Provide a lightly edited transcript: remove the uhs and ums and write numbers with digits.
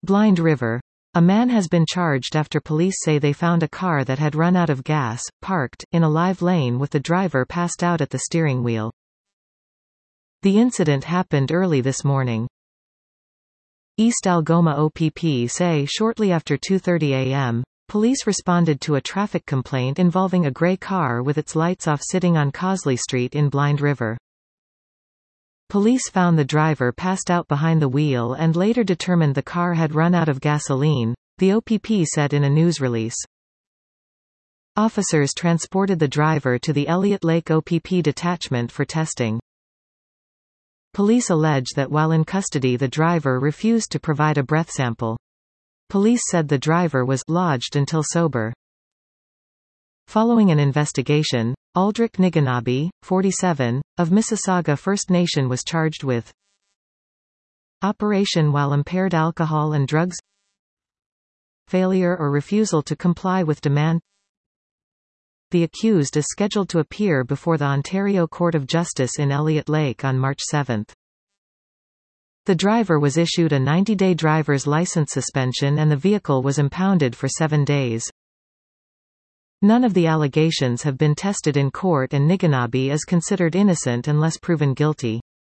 Blind River. A man has been charged after police say they found a car that had run out of gas, parked, in a live lane with the driver passed out at the steering wheel. The incident happened early this morning. East Algoma OPP say shortly after 2:30 a.m., police responded to a traffic complaint involving a grey car with its lights off sitting on Cosley Street in Blind River. Police found the driver passed out behind the wheel and later determined the car had run out of gasoline, the OPP said in a news release. Officers transported the driver to the Elliott Lake OPP detachment for testing. Police allege that while in custody the driver refused to provide a breath sample. Police said the driver was lodged until sober. Following an investigation, Aldrich Niganabi, 47, of Mississauga First Nation was charged with operation while impaired alcohol and drugs, failure or refusal to comply with demand. The accused is scheduled to appear before the Ontario Court of Justice in Elliott Lake on March 7. The driver was issued a 90-day driver's license suspension and the vehicle was impounded for 7 days. None of the allegations have been tested in court and Niganabi is considered innocent unless proven guilty.